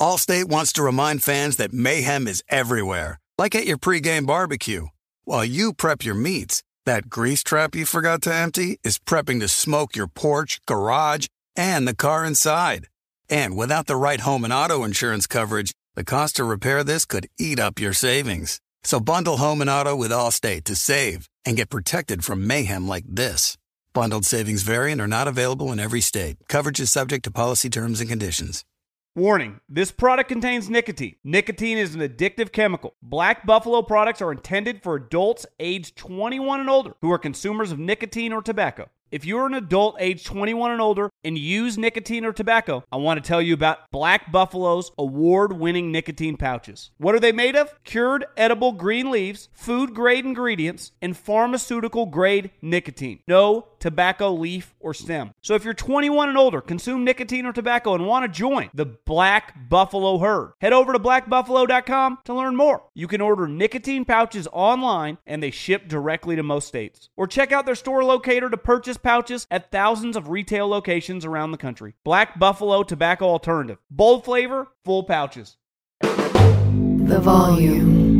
Allstate wants to remind fans that mayhem is everywhere, like at your pregame barbecue. While you prep your meats, that grease trap you forgot to empty is prepping to smoke your porch, garage, and the car inside. And without the right home and auto insurance coverage, the cost to repair this could eat up your savings. So bundle home and auto with Allstate to save and get protected from mayhem like this. Bundled savings vary and are not available in every state. Coverage is subject to policy terms and conditions. Warning, this product contains nicotine. Nicotine is an addictive chemical. Black Buffalo products are intended for adults aged 21 and older who are consumers of nicotine or tobacco. If you're an adult aged 21 and older and use nicotine or tobacco, I want to tell you about Black Buffalo's award-winning nicotine pouches. What are they made of? Cured edible green leaves, food-grade ingredients, and pharmaceutical-grade nicotine. No tobacco leaf or stem. So if you're 21 and older, consume nicotine or tobacco, and want to join the Black Buffalo herd, head over to blackbuffalo.com to learn more. You can order nicotine pouches online, and they ship directly to most states. Or check out their store locator to purchase pouches at thousands of retail locations around the country. Black Buffalo Tobacco Alternative. Bold flavor, full pouches. The Volume.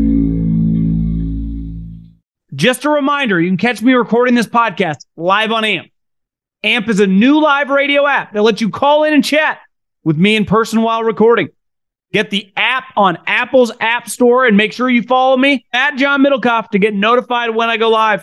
Just a reminder, you can catch me recording this podcast live on AMP. AMP is a new live radio app that lets you call in and chat with me in person while recording. Get the app on Apple's App Store and make sure you follow me at John Middlecoff to get notified when I go live.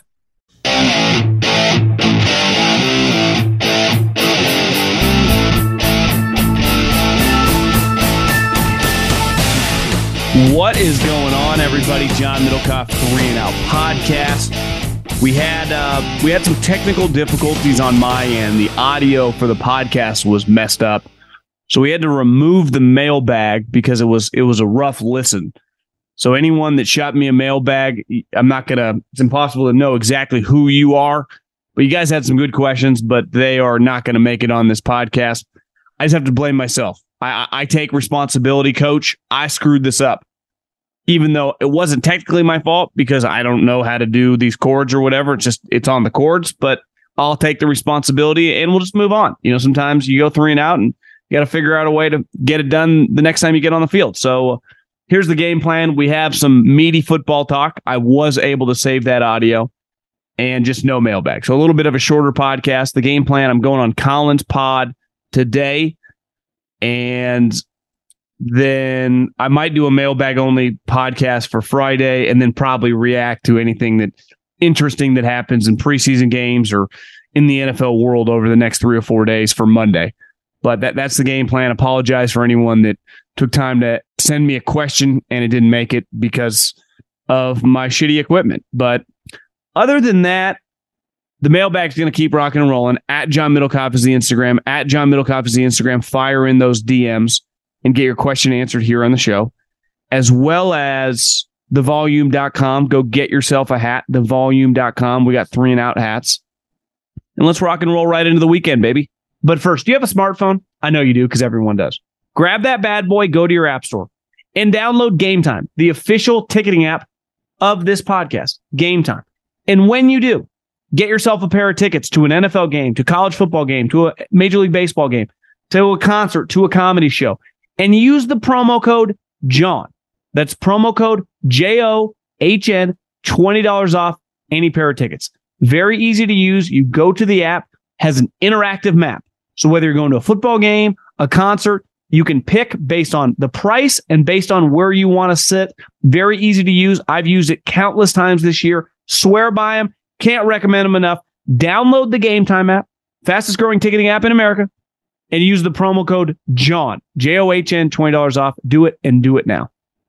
What is going on, everybody? John Middlecoff, 3 and Out podcast. We had some technical difficulties on my end. The audio for the podcast was messed up, so we had to remove the mailbag because it was a rough listen. So anyone that shot me a mailbag, it's impossible to know exactly who you are, but you guys had some good questions, but they are not going to make it on this podcast. I just have to blame myself. I take responsibility, coach. I screwed this up, even though it wasn't technically my fault because I don't know how to do these chords or whatever. It's on the chords, but I'll take the responsibility and we'll just move on. You know, sometimes you go 3 and out and you got to figure out a way to get it done the next time you get on the field. So here's the game plan. We have some meaty football talk. I was able to save that audio and just no mailbag. So a little bit of a shorter podcast. The game plan, I'm going on Colin's pod today. And then I might do a mailbag only podcast for Friday and then probably react to anything that interesting that happens in preseason games or in the NFL world over the next 3 or 4 days for Monday. But that's the game plan. Apologize for anyone that took time to send me a question and it didn't make it because of my shitty equipment. But other than that, the mailbag's going to keep rocking and rolling. At John Middlecoff is the Instagram. At John Middlecoff is the Instagram. Fire in those DMs and get your question answered here on the show, as well as thevolume.com. Go get yourself a hat, thevolume.com. We got 3 and Out hats. And let's rock and roll right into the weekend, baby. But first, do you have a smartphone? I know you do because everyone does. Grab that bad boy, go to your app store, and download Game Time, the official ticketing app of this podcast, Game Time. And when you do, get yourself a pair of tickets to an NFL game, to a college football game, to a Major League Baseball game, to a concert, to a comedy show, and use the promo code JOHN. That's promo code JOHN, $20 off any pair of tickets. Very easy to use. You go to the app, has an interactive map. So whether you're going to a football game, a concert, you can pick based on the price and based on where you want to sit. Very easy to use. I've used it countless times this year. Swear by them. Can't recommend them enough. Download the Game Time app, fastest growing ticketing app in America, and use the promo code JOHN, JOHN, $20 off. Do it and do it now.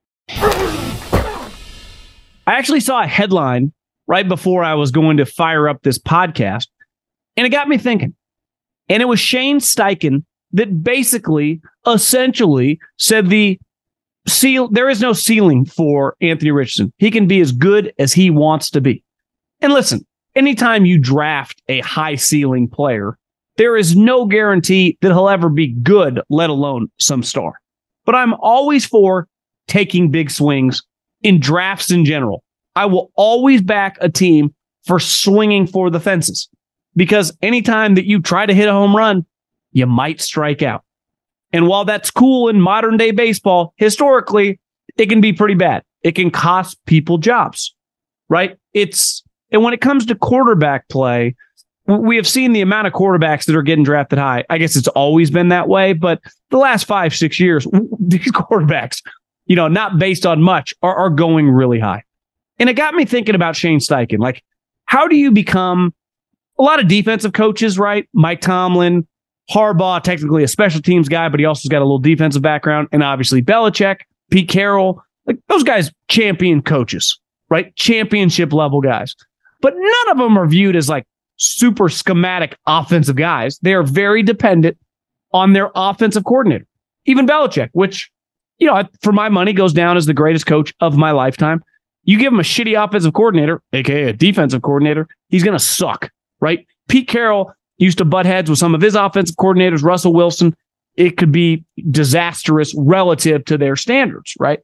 I actually saw a headline right before I was going to fire up this podcast, and it got me thinking. And it was Shane Steichen that basically, essentially said there is no ceiling for Anthony Richardson. He can be as good as he wants to be. And listen, anytime you draft a high ceiling player, there is no guarantee that he'll ever be good, let alone some star. But I'm always for taking big swings in drafts in general. I will always back a team for swinging for the fences, because anytime that you try to hit a home run, you might strike out. And while that's cool in modern day baseball, historically, it can be pretty bad. It can cost people jobs, right? And when it comes to quarterback play, we have seen the amount of quarterbacks that are getting drafted high. I guess it's always been that way, but the last 5-6 years, these quarterbacks, not based on much, are going really high. And it got me thinking about Shane Steichen. Like, how do you become a lot of defensive coaches, right? Mike Tomlin, Harbaugh, technically a special teams guy, but he also has got a little defensive background. And obviously Belichick, Pete Carroll, like those guys, champion coaches, right? Championship level guys. But none of them are viewed as like super schematic offensive guys. They are very dependent on their offensive coordinator. Even Belichick, which, for my money goes down as the greatest coach of my lifetime. You give him a shitty offensive coordinator, aka a defensive coordinator, he's going to suck, right? Pete Carroll used to butt heads with some of his offensive coordinators, Russell Wilson. It could be disastrous relative to their standards, right?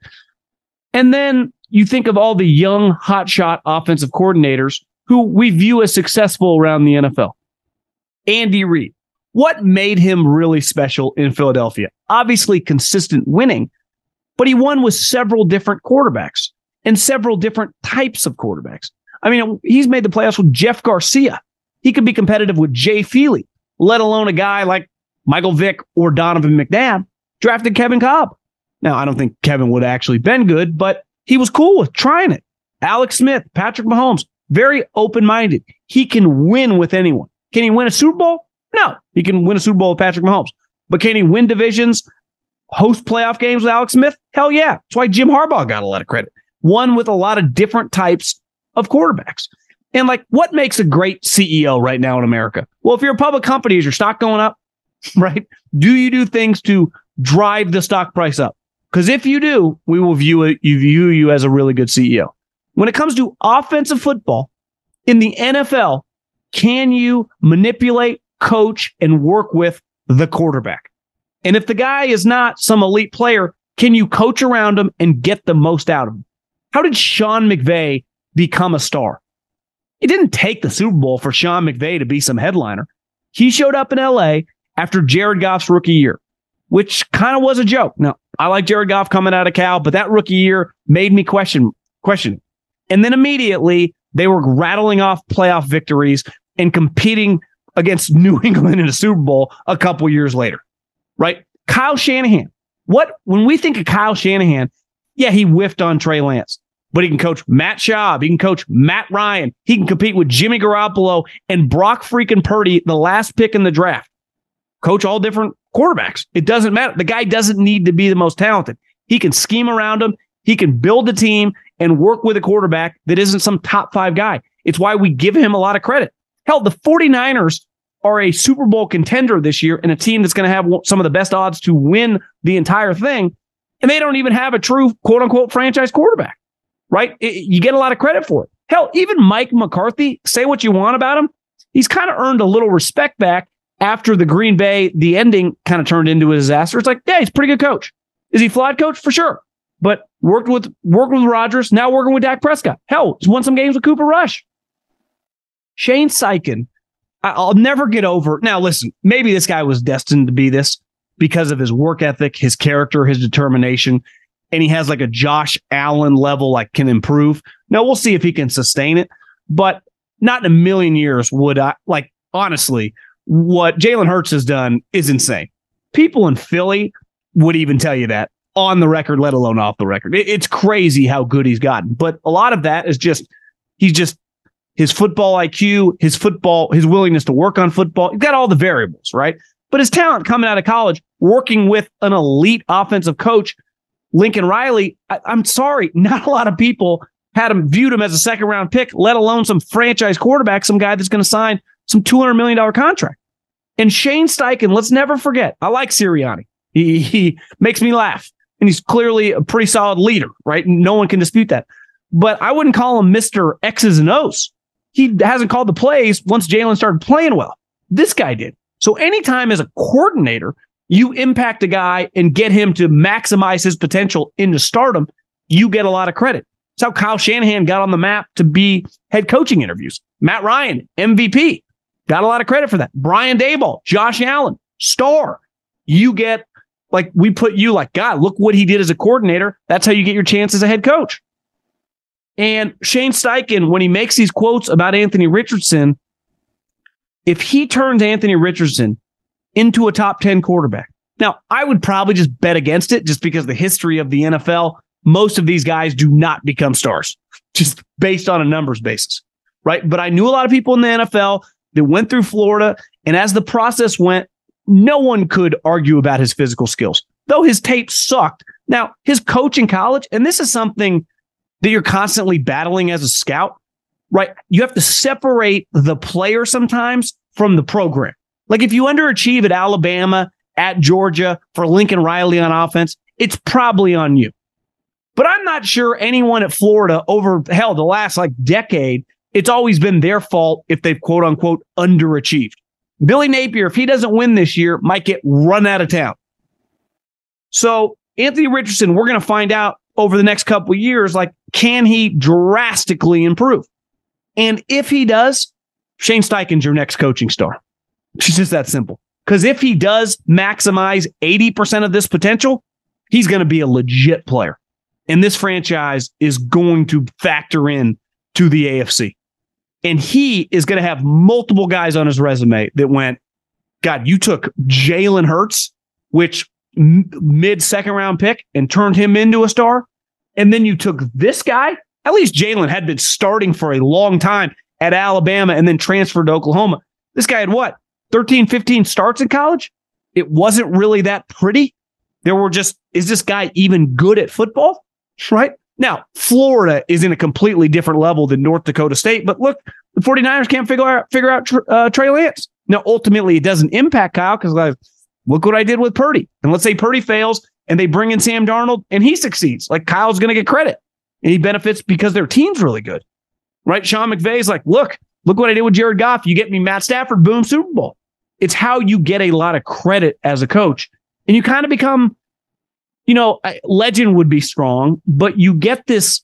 And then you think of all the young, hotshot offensive coordinators who we view as successful around the NFL. Andy Reid. What made him really special in Philadelphia? Obviously consistent winning, but he won with several different quarterbacks and several different types of quarterbacks. I mean, he's made the playoffs with Jeff Garcia. He could be competitive with Jay Feely, let alone a guy like Michael Vick or Donovan McNabb. Drafted Kevin Kolb. Now, I don't think Kevin would have actually been good, but he was cool with trying it. Alex Smith, Patrick Mahomes, very open-minded. He can win with anyone. Can he win a Super Bowl? No. He can win a Super Bowl with Patrick Mahomes. But can he win divisions, host playoff games with Alex Smith? Hell yeah. That's why Jim Harbaugh got a lot of credit. One with a lot of different types of quarterbacks. And like, what makes a great CEO right now in America? Well, if you're a public company, is your stock going up? Right? Do you do things to drive the stock price up? Because if you do, we will view you as a really good CEO. When it comes to offensive football in the NFL, can you manipulate, coach, and work with the quarterback? And if the guy is not some elite player, can you coach around him and get the most out of him? How did Sean McVay become a star? It didn't take the Super Bowl for Sean McVay to be some headliner. He showed up in LA after Jared Goff's rookie year, which kind of was a joke. Now, I like Jared Goff coming out of Cal, but that rookie year made me question it. And then immediately they were rattling off playoff victories and competing against New England in a Super Bowl a couple years later, right? Kyle Shanahan. When we think of Kyle Shanahan, yeah, he whiffed on Trey Lance, but he can coach Matt Schaub. He can coach Matt Ryan. He can compete with Jimmy Garoppolo and Brock freaking Purdy, the last pick in the draft. Coach all different quarterbacks. It doesn't matter. The guy doesn't need to be the most talented. He can scheme around him. He can build a team and work with a quarterback that isn't some top 5 guy. It's why we give him a lot of credit. Hell, the 49ers are a Super Bowl contender this year and a team that's going to have some of the best odds to win the entire thing. And they don't even have a true quote unquote franchise quarterback, right? You get a lot of credit for it. Hell, even Mike McCarthy, say what you want about him. He's kind of earned a little respect back after the Green Bay, the ending kind of turned into a disaster. It's like, yeah, he's a pretty good coach. Is he flawed coach? For sure. But worked with Rodgers, now working with Dak Prescott. Hell, he's won some games with Cooper Rush. Shane Steichen, I'll never get over. Now, listen, maybe this guy was destined to be this because of his work ethic, his character, his determination, and he has like a Josh Allen level, like can improve. Now, we'll see if he can sustain it, but not in a million years would I, like, honestly, what Jalen Hurts has done is insane. People in Philly would even tell you that on the record, let alone off the record. It's crazy how good he's gotten. But a lot of that is his football IQ, his willingness to work on football. He's got all the variables, right? But his talent coming out of college, working with an elite offensive coach, Lincoln Riley, I'm sorry, not a lot of people viewed him as a second-round pick, let alone some franchise quarterback, some guy that's going to sign some $200 million contract. And Shane Steichen, let's never forget, I like Sirianni. He makes me laugh. And he's clearly a pretty solid leader, right? No one can dispute that. But I wouldn't call him Mr. X's and O's. He hasn't called the plays once Jalen started playing well. This guy did. So anytime as a coordinator, you impact a guy and get him to maximize his potential into stardom, you get a lot of credit. That's how Kyle Shanahan got on the map to be head coaching interviews. Matt Ryan, MVP, got a lot of credit for that. Brian Daboll, Josh Allen, star. You get Like we put you like, God, look what he did as a coordinator. That's how you get your chance as a head coach. And Shane Steichen, when he makes these quotes about Anthony Richardson, if he turns Anthony Richardson into a top 10 quarterback, now I would probably just bet against it just because the history of the NFL, most of these guys do not become stars just based on a numbers basis, right? But I knew a lot of people in the NFL that went through Florida, and as the process went, no one could argue about his physical skills, though his tape sucked. Now, his coach in college, and this is something that you're constantly battling as a scout, right? You have to separate the player sometimes from the program. Like if you underachieve at Alabama, at Georgia, for Lincoln Riley on offense, it's probably on you. But I'm not sure anyone at Florida over, hell, the last decade, it's always been their fault if they've quote unquote underachieved. Billy Napier, if he doesn't win this year, might get run out of town. So Anthony Richardson, we're going to find out over the next couple of years, can he drastically improve? And if he does, Shane Steichen's your next coaching star. It's just that simple. Because if he does maximize 80% of this potential, he's going to be a legit player. And this franchise is going to factor in to the AFC. And he is going to have multiple guys on his resume that went, God, you took Jalen Hurts, which mid-second round pick, and turned him into a star. And then you took this guy. At least Jalen had been starting for a long time at Alabama and then transferred to Oklahoma. This guy had what? 13, 15 starts in college? It wasn't really that pretty. There were just, is this guy even good at football? Right? Now, Florida is in a completely different level than North Dakota State, but look, the 49ers can't figure out Trey Lance. Now, ultimately, it doesn't impact Kyle because look what I did with Purdy. And let's say Purdy fails and they bring in Sam Darnold and he succeeds. Kyle's going to get credit and he benefits because their team's really good. Right? Sean McVay's look what I did with Jared Goff. You get me Matt Stafford, boom, Super Bowl. It's how you get a lot of credit as a coach. And you kind of become, legend would be strong, but you get this,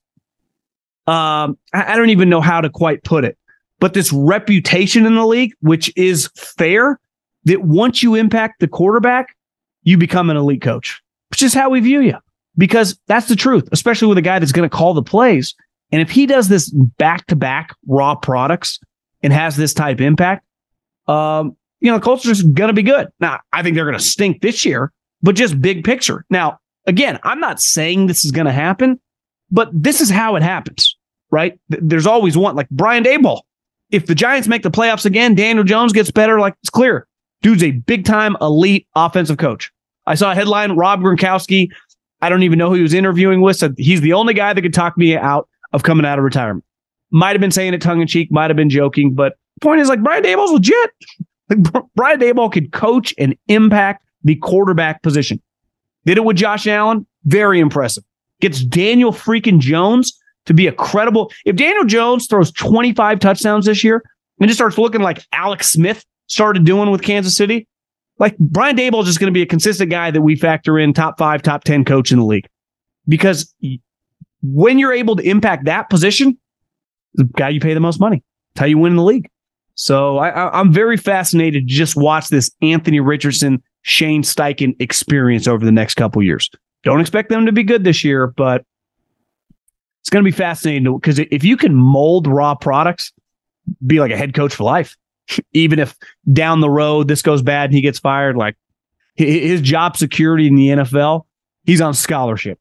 I don't even know how to quite put it, but this reputation in the league, which is fair, that once you impact the quarterback, you become an elite coach, which is how we view you. Because that's the truth, especially with a guy that's going to call the plays. And if he does this back-to-back raw products and has this type impact, the culture is going to be good. Now, I think they're going to stink this year, but just big picture. Now, again, I'm not saying this is going to happen, but this is how it happens, right? There's always one, like Brian Daboll. If the Giants make the playoffs again, Daniel Jones gets better, it's clear. Dude's a big-time elite offensive coach. I saw a headline, Rob Gronkowski, I don't even know who he was interviewing with, said he's the only guy that could talk me out of coming out of retirement. Might have been saying it tongue-in-cheek, might have been joking, but the point is, Brian Daboll's legit. Brian Daboll could coach and impact the quarterback position. Did it with Josh Allen. Very impressive. Gets Daniel freaking Jones to be a credible. If Daniel Jones throws 25 touchdowns this year and just starts looking like Alex Smith started doing with Kansas City, Brian Daboll is just going to be a consistent guy that we factor in top 5, top 10 coach in the league. Because when you're able to impact that position, the guy you pay the most money. That's how you win in the league. So I'm very fascinated to just watch this Anthony Richardson, Shane Steichen experience over the next couple years. Don't expect them to be good this year, but it's going to be fascinating because if you can mold raw products, be like a head coach for life. Even if down the road this goes bad and he gets fired, his job security in the NFL, he's on scholarship.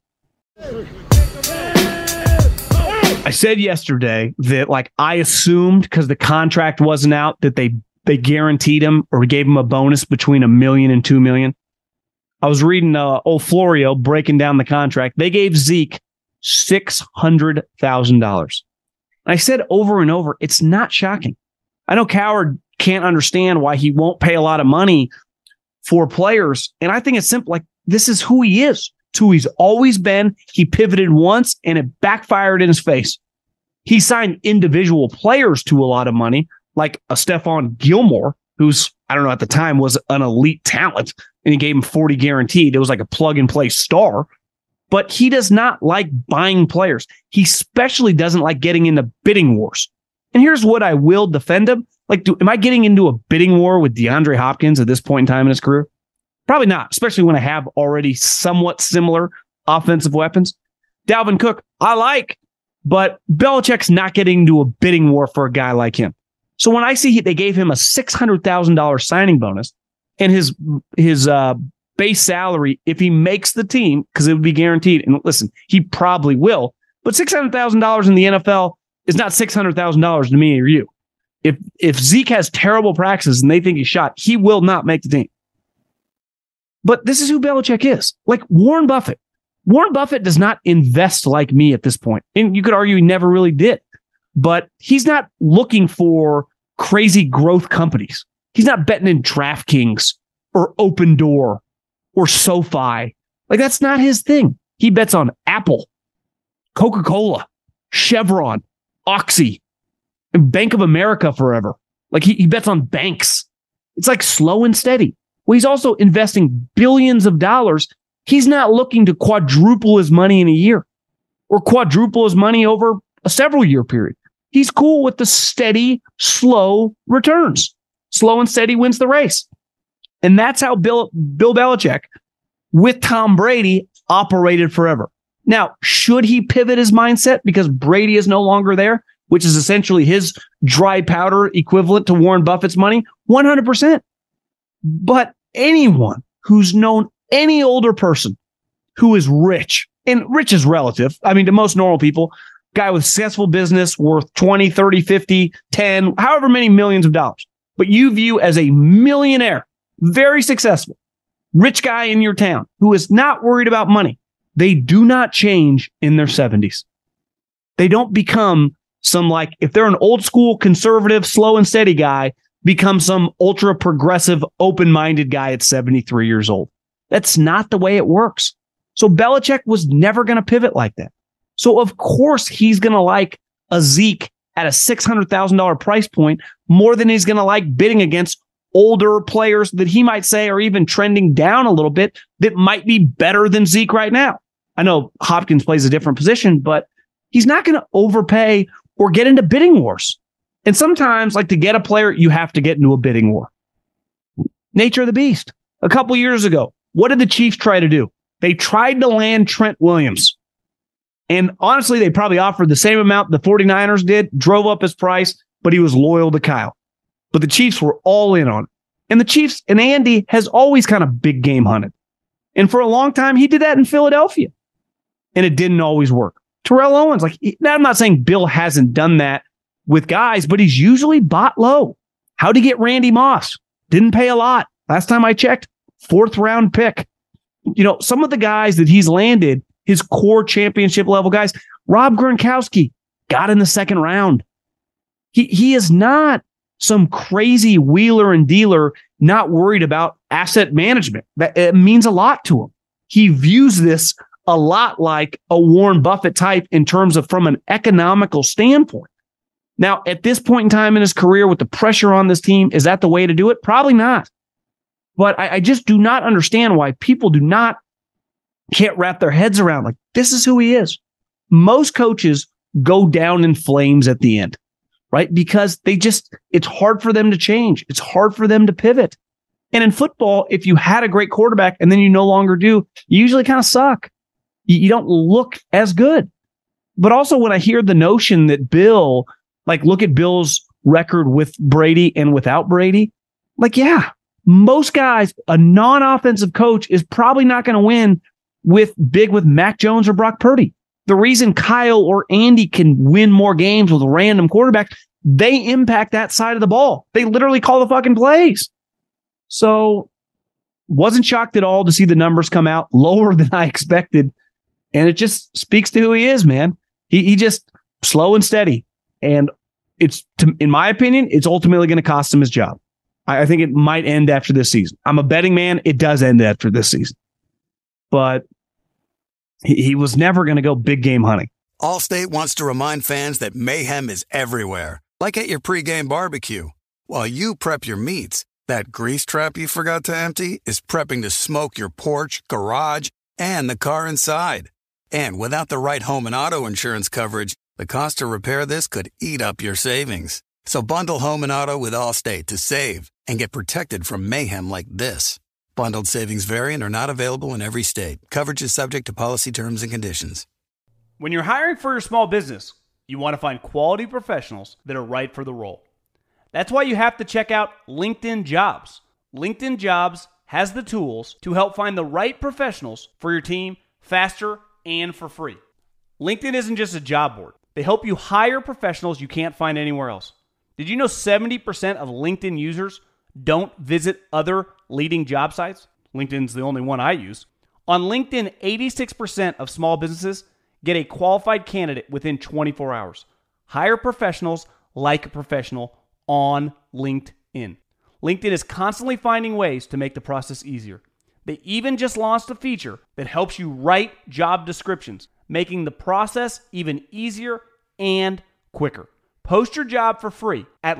I said yesterday that I assumed because the contract wasn't out that they guaranteed him or gave him a bonus between $1 million and $2 million. I was reading old Florio breaking down the contract. They gave Zeke $600,000. I said over and over, it's not shocking. I know Coward can't understand why he won't pay a lot of money for players. And I think it's simple. This is who he is. It's who he's always been. He pivoted once and it backfired in his face. He signed individual players to a lot of money, like a Stephon Gilmore, who's, I don't know, at the time was an elite talent, and he gave him 40 guaranteed. It was like a plug-and-play star. But he does not like buying players. He especially doesn't like getting into bidding wars. And here's what I will defend him. Am I getting into a bidding war with DeAndre Hopkins at this point in time in his career? Probably not, especially when I have already somewhat similar offensive weapons. Dalvin Cook, I like, but Belichick's not getting into a bidding war for a guy like him. So when I see they gave him a $600,000 signing bonus and his base salary, if he makes the team, because it would be guaranteed, and listen, he probably will, but $600,000 in the NFL is not $600,000 to me or you. If Zeke has terrible practices and they think he's shot, he will not make the team. But this is who Belichick is. Like Warren Buffett. Warren Buffett does not invest like me at this point. And you could argue he never really did. But he's not looking for crazy growth companies. He's not betting in DraftKings or Open Door or SoFi. Like, that's not his thing. He bets on Apple, Coca-Cola, Chevron, Oxy, and Bank of America forever. Like, he bets on banks. It's like slow and steady. Well, he's also investing billions of dollars. He's not looking to quadruple his money in a year or quadruple his money over a several-year period. He's cool with the steady, slow returns. Slow and steady wins the race. And that's how Bill Belichick, with Tom Brady, operated forever. Now, should he pivot his mindset because Brady is no longer there, which is essentially his dry powder equivalent to Warren Buffett's money? 100%. But anyone who's known any older person who is rich, and rich is relative. I mean, to most normal people, guy with successful business worth 20, 30, 50, 10, however many millions of dollars. But you view as a millionaire, very successful, rich guy in your town who is not worried about money. They do not change in their 70s. They don't become some, like, if they're an old school conservative, slow and steady guy, become some ultra progressive, open-minded guy at 73 years old. That's not the way it works. So Belichick was never going to pivot like that. So of course he's going to like a Zeke at a $600,000 price point more than he's going to like bidding against older players that he might say are even trending down a little bit that might be better than Zeke right now. I know Hopkins plays a different position, but he's not going to overpay or get into bidding wars. And sometimes, like, to get a player, you have to get into a bidding war. Nature of the beast. A couple years ago, what did the Chiefs try to do? They tried to land Trent Williams. And honestly, they probably offered the same amount the 49ers did, drove up his price, but he was loyal to Kyle. But the Chiefs were all in on it. And the Chiefs, and Andy has always kind of big game hunted. And for a long time, he did that in Philadelphia. And it didn't always work. Terrell Owens, I'm not saying Bill hasn't done that with guys, but he's usually bought low. How'd he get Randy Moss? Didn't pay a lot. Last time I checked, 4th round pick. You know, some of the guys that he's landed, his core championship level guys, Rob Gronkowski got in the 2nd round. He is not some crazy wheeler and dealer, not worried about asset management. It means a lot to him. He views this a lot like a Warren Buffett type in terms of from an economical standpoint. Now, at this point in time in his career with the pressure on this team, is that the way to do it? Probably not. But I just do not understand why people can't wrap their heads around, like, this is who he is. Most coaches go down in flames at the end, right? Because it's hard for them to change. It's hard for them to pivot. And in football, if you had a great quarterback and then you no longer do, you usually kind of suck. You don't look as good. But also when I hear the notion that Bill, like, look at Bill's record with Brady and without Brady, like, yeah, most guys, a non-offensive coach is probably not going to win with Mac Jones or Brock Purdy. The reason Kyle or Andy can win more games with a random quarterback, they impact that side of the ball. They literally call the fucking plays. So wasn't shocked at all to see the numbers come out lower than I expected. And it just speaks to who he is, man. He just slow and steady. And in my opinion, it's ultimately going to cost him his job. I think it might end after this season. I'm a betting man. It does end after this season. But he was never going to go big game hunting. Allstate wants to remind fans that mayhem is everywhere, like at your pregame barbecue. While you prep your meats, that grease trap you forgot to empty is prepping to smoke your porch, garage, and the car inside. And without the right home and auto insurance coverage, the cost to repair this could eat up your savings. So bundle home and auto with Allstate to save and get protected from mayhem like this. Bundled savings vary and are not available in every state. Coverage is subject to policy terms and conditions. When you're hiring for your small business, you want to find quality professionals that are right for the role. That's why you have to check out LinkedIn Jobs. LinkedIn Jobs has the tools to help find the right professionals for your team faster and for free. LinkedIn isn't just a job board. They help you hire professionals you can't find anywhere else. Did you know 70% of LinkedIn users don't visit other leading job sites? LinkedIn's the only one I use. On LinkedIn, 86% of small businesses get a qualified candidate within 24 hours. Hire professionals like a professional on LinkedIn. LinkedIn is constantly finding ways to make the process easier. They even just launched a feature that helps you write job descriptions, making the process even easier and quicker. Post your job for free at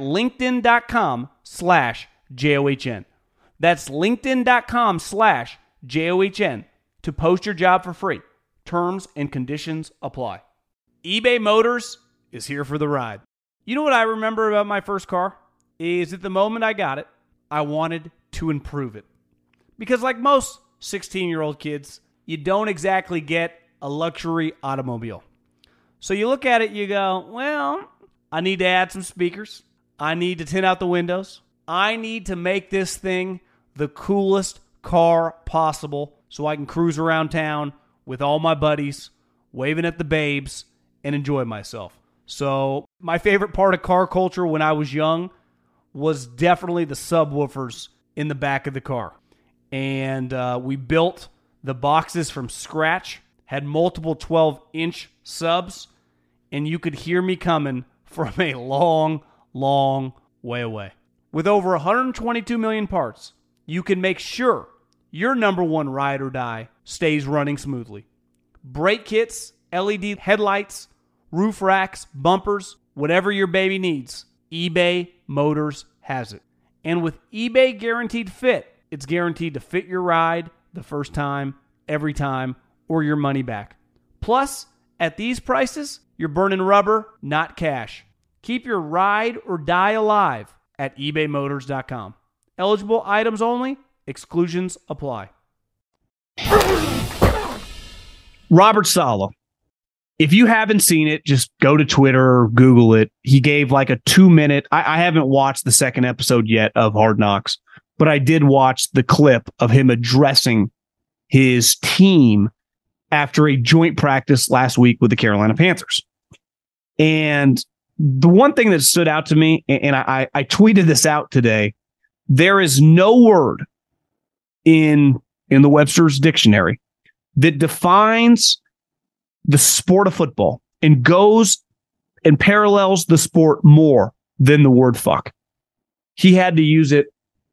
linkedin.com/JOHN. That's linkedin.com/JOHN to post your job for free. Terms and conditions apply. eBay Motors is here for the ride. You know what I remember about my first car? Is at the moment I got it, I wanted to improve it. Because like most 16-year-old kids, you don't exactly get a luxury automobile. So you look at it, you go, well, I need to add some speakers. I need to tint out the windows. I need to make this thing the coolest car possible so I can cruise around town with all my buddies, waving at the babes, and enjoy myself. So my favorite part of car culture when I was young was definitely the subwoofers in the back of the car. And we built the boxes from scratch, had multiple 12-inch subs, and you could hear me coming from a long, long way away. With over 122 million parts, you can make sure your number one ride or die stays running smoothly. Brake kits, LED headlights, roof racks, bumpers, whatever your baby needs, eBay Motors has it. And with eBay Guaranteed Fit, it's guaranteed to fit your ride the first time, every time, or your money back. Plus, at these prices, you're burning rubber, not cash. Keep your ride or die alive at ebaymotors.com. Eligible items only. Exclusions apply. Robert Saleh. If you haven't seen it, just go to Twitter or Google it. He gave like a 2-minute. I haven't watched the second episode yet of Hard Knocks, but I did watch the clip of him addressing his team after a joint practice last week with the Carolina Panthers. And the one thing that stood out to me, and I tweeted this out today, there is no word in the Webster's dictionary that defines the sport of football and goes and parallels the sport more than the word fuck. He had to use it,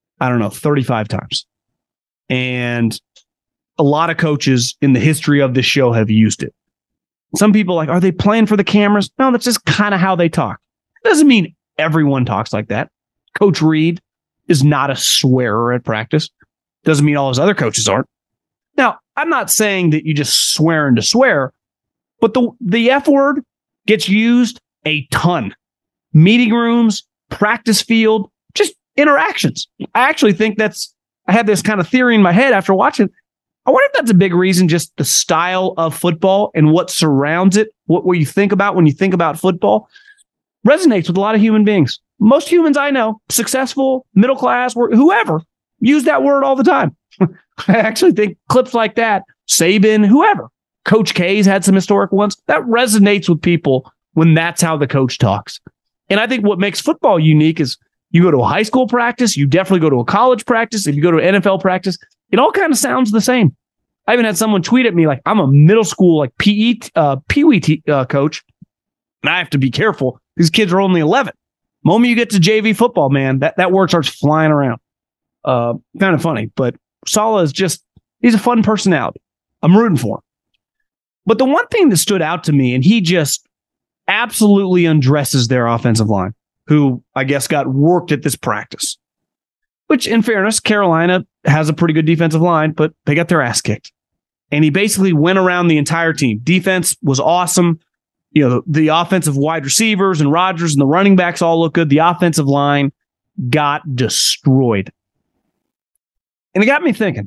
35 times. And a lot of coaches in the history of this show have used it. Some people are they playing for the cameras? No, that's just kind of how they talk. It doesn't mean everyone talks like that. Coach Reed is not a swearer at practice. Doesn't mean all his other coaches aren't. Now, I'm not saying that you just swearing to swear, but the F word gets used a ton. Meeting rooms, practice field, just interactions. I actually think I had this kind of theory in my head after watching. I wonder if that's a big reason, just the style of football and what surrounds it, what you think about when you think about football, resonates with a lot of human beings. Most humans I know, successful, middle class, whoever, use that word all the time. I actually think clips like that, Saban, whoever, Coach K's had some historic ones, that resonates with people when that's how the coach talks. And I think what makes football unique is you go to a high school practice, you definitely go to a college practice, if you go to an NFL practice, it all kind of sounds the same. I even had someone tweet at me like, I'm a middle school Pee Wee coach, and I have to be careful. These kids are only 11. Moment you get to JV football, man, that word starts flying around. Kind of funny, but Saleh he's a fun personality. I'm rooting for him. But the one thing that stood out to me, and he just absolutely undresses their offensive line, who I guess got worked at this practice. Which, in fairness, Carolina has a pretty good defensive line, but they got their ass kicked. And he basically went around the entire team. Defense was awesome. The offensive wide receivers and Rodgers and the running backs all look good. The offensive line got destroyed. And it got me thinking,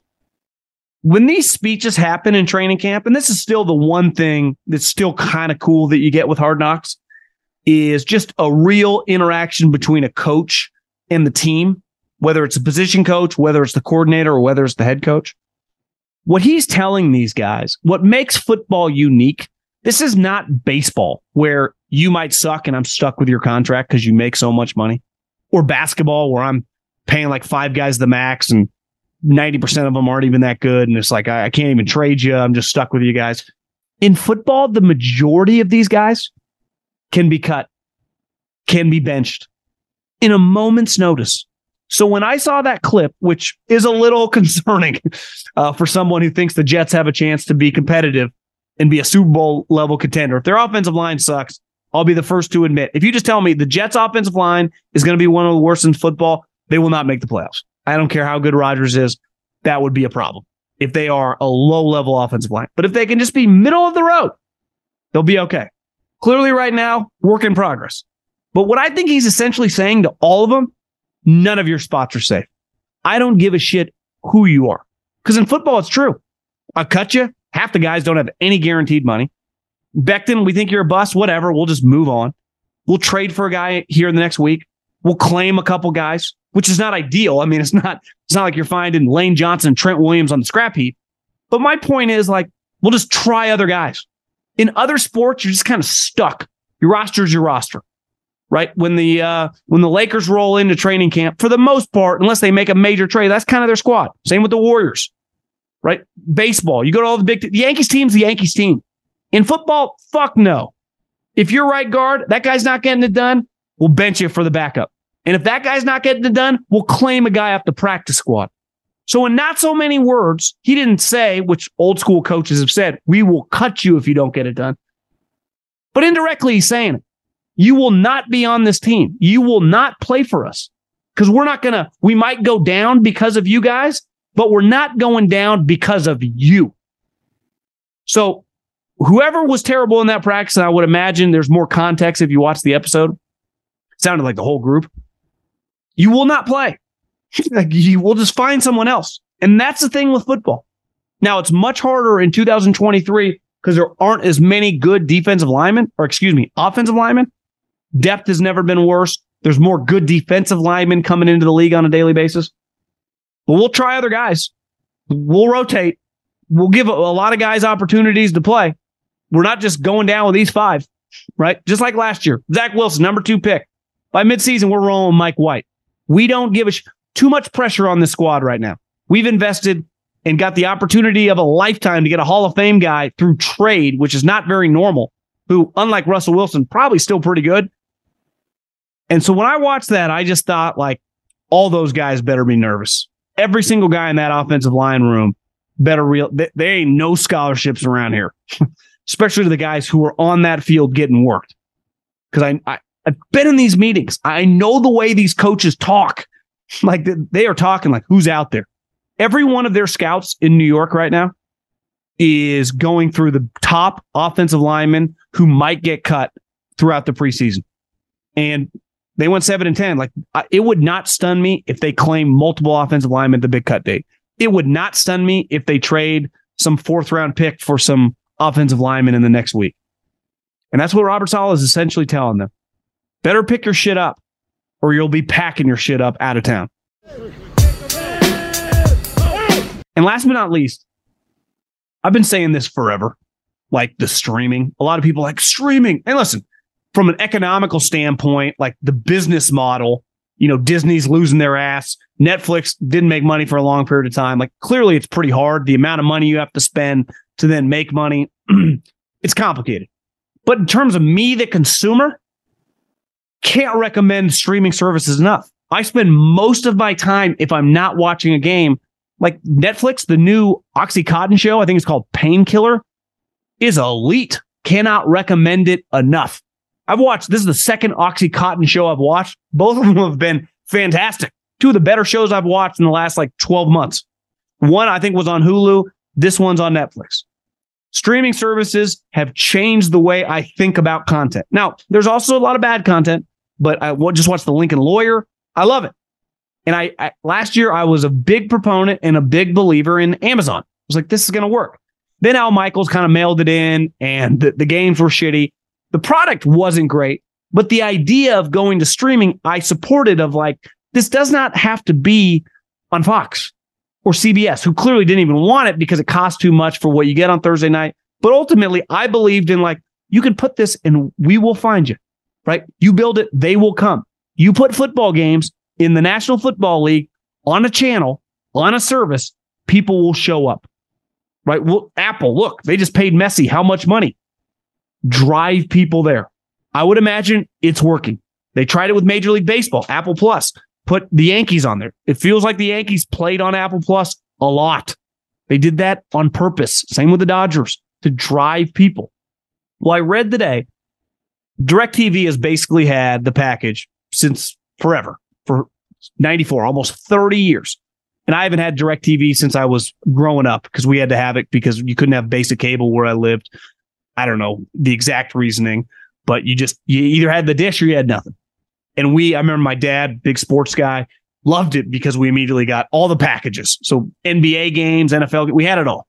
when these speeches happen in training camp, and this is still the one thing that's still kind of cool that you get with Hard Knocks, is just a real interaction between a coach and the team, whether it's a position coach, whether it's the coordinator, or whether it's the head coach. What he's telling these guys, what makes football unique, this is not baseball where you might suck and I'm stuck with your contract because you make so much money, or basketball where I'm paying like 5 guys the max and 90% of them aren't even that good. And it's like, I can't even trade you. I'm just stuck with you guys. In football, the majority of these guys can be cut, can be benched in a moment's notice. So when I saw that clip, which is a little concerning for someone who thinks the Jets have a chance to be competitive and be a Super Bowl level contender, if their offensive line sucks, I'll be the first to admit. If you just tell me the Jets offensive line is going to be one of the worst in football, they will not make the playoffs. I don't care how good Rodgers is. That would be a problem if they are a low-level offensive line. But if they can just be middle of the road, they'll be okay. Clearly right now, work in progress. But what I think he's essentially saying to all of them, none of your spots are safe. I don't give a shit who you are. Because in football, it's true. I'll cut you. Half the guys don't have any guaranteed money. Becton, we think you're a bust. Whatever. We'll just move on. We'll trade for a guy here in the next week. We'll claim a couple guys, which is not ideal. I mean, it's not like you're finding Lane Johnson and Trent Williams on the scrap heap. But my point is, like, we'll just try other guys. In other sports, you're just kind of stuck. Your roster is your roster, right? When the Lakers roll into training camp, for the most part, unless they make a major trade, that's kind of their squad. Same with the Warriors, right? Baseball, you go to all the Yankees team's the Yankees team. In football, fuck no. If you're right guard, that guy's not getting it done, we'll bench you for the backup. And if that guy's not getting it done, we'll claim a guy off the practice squad. So in not so many words, he didn't say, which old school coaches have said, we will cut you if you don't get it done. But indirectly, he's saying it. You will not be on this team. You will not play for us. Because we might go down because of you guys, but we're not going down because of you. So whoever was terrible in that practice, and I would imagine there's more context if you watch the episode, it sounded like the whole group, you will not play. Like, you will just find someone else. And that's the thing with football. Now, it's much harder in 2023 because there aren't as many good offensive linemen. Depth has never been worse. There's more good defensive linemen coming into the league on a daily basis. But we'll try other guys. We'll rotate. We'll give a lot of guys opportunities to play. We're not just going down with these 5, right? Just like last year. Zach Wilson, number 2 pick. By midseason, we're rolling Mike White. We don't give too much pressure on this squad right now. We've invested and got the opportunity of a lifetime to get a Hall of Fame guy through trade, which is not very normal, who, unlike Russell Wilson, probably still pretty good. And so when I watched that, I just thought, like, all those guys better be nervous. Every single guy in that offensive line room better there ain't no scholarships around here, especially to the guys who are on that field getting worked. Because I've been in these meetings. I know the way these coaches talk. Like, they are talking like, who's out there? Every one of their scouts in New York right now is going through the top offensive linemen who might get cut throughout the preseason. And they went 7-10. Like, it would not stun me if they claim multiple offensive linemen at the big cut date. It would not stun me if they trade some 4th-round pick for some offensive linemen in the next week. And that's what Robert Saleh is essentially telling them. Better pick your shit up, or you'll be packing your shit up out of town. And last but not least, I've been saying this forever, like the streaming. A lot of people like streaming. And listen, from an economical standpoint, like the business model, Disney's losing their ass. Netflix didn't make money for a long period of time. Like, clearly it's pretty hard. The amount of money you have to spend to then make money, it's complicated. But in terms of me, the consumer, can't recommend streaming services enough. I spend most of my time, if I'm not watching a game, like Netflix, the new Oxycontin show, I think it's called Painkiller, is elite. Cannot recommend it enough. This is the second Oxycontin show I've watched. Both of them have been fantastic. 2 of the better shows I've watched in the last 12 months. One, I think, was on Hulu. This one's on Netflix. Streaming services have changed the way I think about content. Now, there's also a lot of bad content, but I just watched The Lincoln Lawyer. I love it. And I last year, I was a big proponent and a big believer in Amazon. I was like, this is going to work. Then Al Michaels kind of mailed it in, and the games were shitty. The product wasn't great, but the idea of going to streaming, I supported of like, this does not have to be on Fox or CBS, who clearly didn't even want it because it costs too much for what you get on Thursday night. But ultimately, I believed in like, you can put this and we will find you, right? You build it, they will come. You put football games in the National Football League on a channel, on a service, people will show up, right? Well, Apple, look, they just paid Messi how much money? Drive people there. I would imagine it's working. They tried it with Major League Baseball, Apple Plus, put the Yankees on there. It feels like the Yankees played on Apple Plus a lot. They did that on purpose. Same with the Dodgers, to drive people. Well, I read today, DirecTV has basically had the package since forever, for 94, almost 30 years. And I haven't had DirecTV since I was growing up because we had to have it because you couldn't have basic cable where I lived. I don't know the exact reasoning, but you either had the dish or you had nothing. And I remember my dad, big sports guy, loved it because we immediately got all the packages. So NBA games, NFL, we had it all.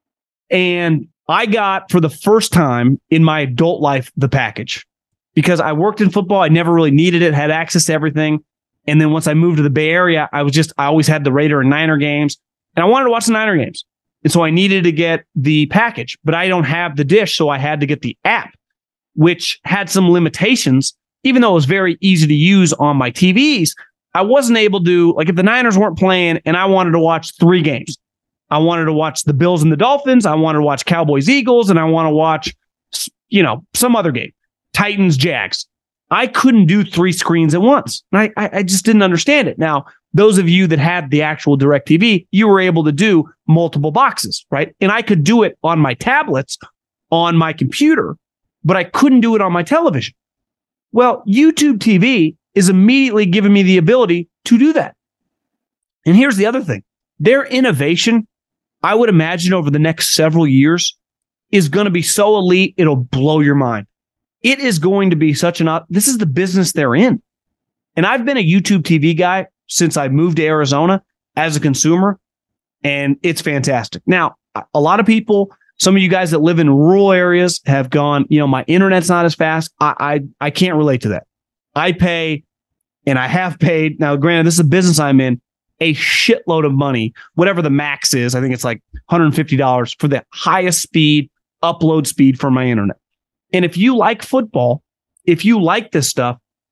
And I got, for the first time in my adult life, the package because I worked in football. I never really needed it, had access to everything. And then once I moved to the Bay Area, I always had the Raider and Niner games, and I wanted to watch the Niner games. And so I needed to get the package, but I don't have the dish. So I had to get the app, which had some limitations. Even though it was very easy to use on my TVs, I wasn't able to, like if the Niners weren't playing and I wanted to watch 3 games, I wanted to watch the Bills and the Dolphins, I wanted to watch Cowboys, Eagles, and I want to watch, some other game, Titans, Jags. I couldn't do 3 screens at once. And I just didn't understand it. Now, those of you that had the actual DirecTV, you were able to do multiple boxes, right? And I could do it on my tablets, on my computer, but I couldn't do it on my television. Well, YouTube TV is immediately giving me the ability to do that. And here's the other thing. Their innovation, I would imagine over the next several years, is going to be so elite, it'll blow your mind. It is going to be this is the business they're in. And I've been a YouTube TV guy since I moved to Arizona as a consumer, and it's fantastic. Now, a lot of people, some of you guys that live in rural areas have gone, my internet's not as fast. I can't relate to that. I pay, and I have paid, now granted, this is a business I'm in, a shitload of money, whatever the max is. I think it's like $150 for the highest speed, upload speed for my internet. And if you like football, if you like this stuff,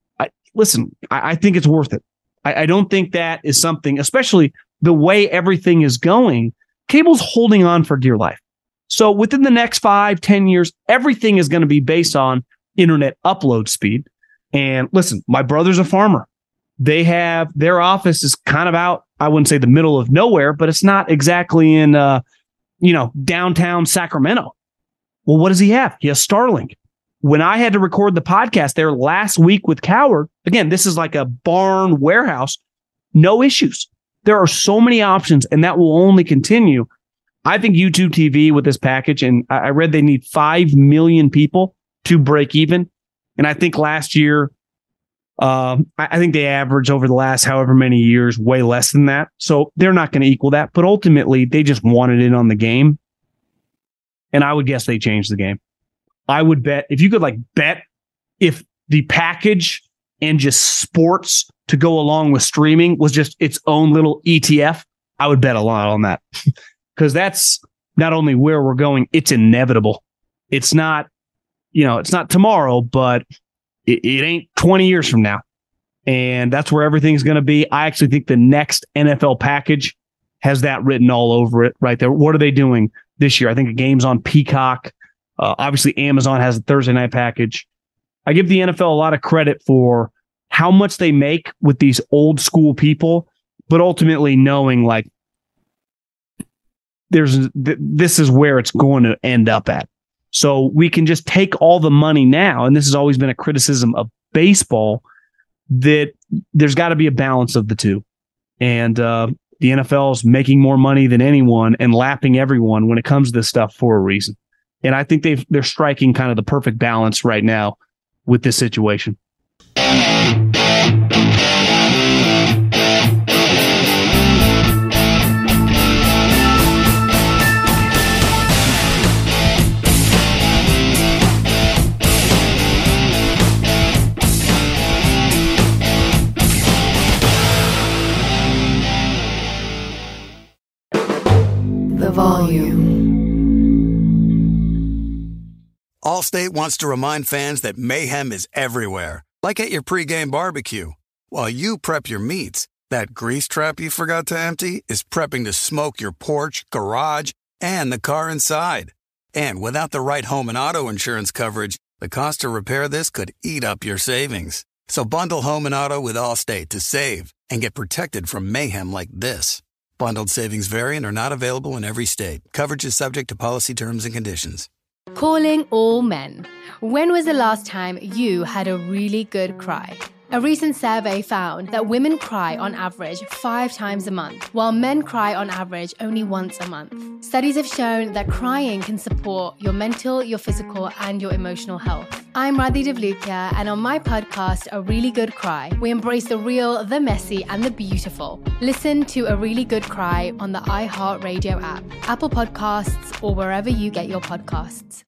I think it's worth it. I don't think that is something, especially the way everything is going, cable's holding on for dear life. So within the next 5-10 years, everything is going to be based on internet upload speed. And listen, my brother's a farmer. They have their office is kind of out, I wouldn't say the middle of nowhere, but it's not exactly in, downtown Sacramento. Well, what does he have? He has Starlink. When I had to record the podcast there last week with Coward, again, this is like a barn warehouse, no issues. There are so many options, and that will only continue. I think YouTube TV with this package, and I read they need 5 million people to break even. And I think last year, I think they averaged over the last however many years way less than that. So they're not going to equal that. But ultimately, they just wanted it on the game. And I would guess they changed the game. I would bet, if you could bet if the package and just sports to go along with streaming was just its own little ETF, I would bet a lot on that. Because that's not only where we're going, it's inevitable. It's not, it's not tomorrow, but it ain't 20 years from now. And that's where everything's going to be. I actually think the next NFL package has that written all over it right there. What are they doing this year? I think a game's on Peacock. Obviously, Amazon has a Thursday night package. I give the NFL a lot of credit for how much they make with these old school people, but ultimately knowing this is where it's going to end up at. So we can just take all the money now, and this has always been a criticism of baseball, that there's got to be a balance of the two. And the NFL is making more money than anyone and lapping everyone when it comes to this stuff for a reason. And I think they're striking kind of the perfect balance right now with this situation. Allstate wants to remind fans that mayhem is everywhere, like at your pregame barbecue. While you prep your meats, that grease trap you forgot to empty is prepping to smoke your porch, garage, and the car inside. And without the right home and auto insurance coverage, the cost to repair this could eat up your savings. So bundle home and auto with Allstate to save and get protected from mayhem like this. Bundled savings vary and are not available in every state. Coverage is subject to policy terms and conditions. Calling all men. When was the last time you had a really good cry? A recent survey found that women cry on average 5 times a month, while men cry on average only once a month. Studies have shown that crying can support your mental, your physical, and your emotional health. I'm Radhi Devlukia, and on my podcast, A Really Good Cry, we embrace the real, the messy, and the beautiful. Listen to A Really Good Cry on the iHeartRadio app, Apple Podcasts, or wherever you get your podcasts.